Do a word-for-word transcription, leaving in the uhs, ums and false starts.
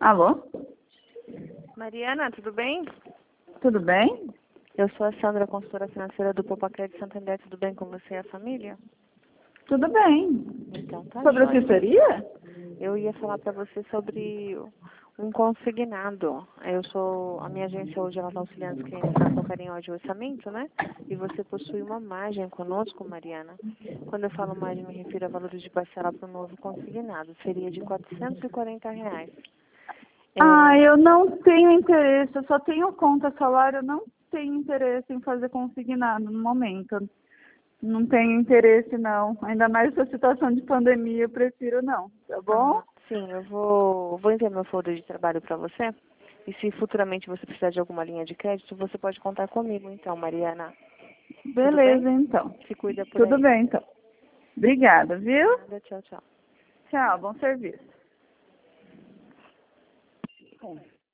Alô? Mariana, tudo bem? Tudo bem? Eu sou a Sandra, consultora financeira do Popacred Santander. Tudo bem com você e a família? Tudo bem. Então tá Sobre o que jóia. seria? Eu ia falar para você sobre um consignado. Eu sou, a minha agência hoje ela está auxiliando os clientes a colocarem em de orçamento, né? E você possui uma margem conosco, Mariana. Quando eu falo margem, me refiro a valores de parcela para o novo consignado. Seria de quatrocentos e quarenta reais. Ah, É, eu não tenho interesse. Eu só tenho conta salário. Eu não tenho interesse em fazer consignado no momento. Não tenho interesse, não. Ainda mais essa situação de pandemia, eu prefiro não. Tá bom? ah, sim, eu vou, vou enviar meu folder de trabalho para você. E se futuramente você precisar de alguma linha de crédito, você pode contar comigo, então, Mariana. Tudo bem? Beleza, então. Se cuida por Tudo aí. bem, então. Obrigada, viu? Nada, tchau, tchau. Tchau, bom serviço.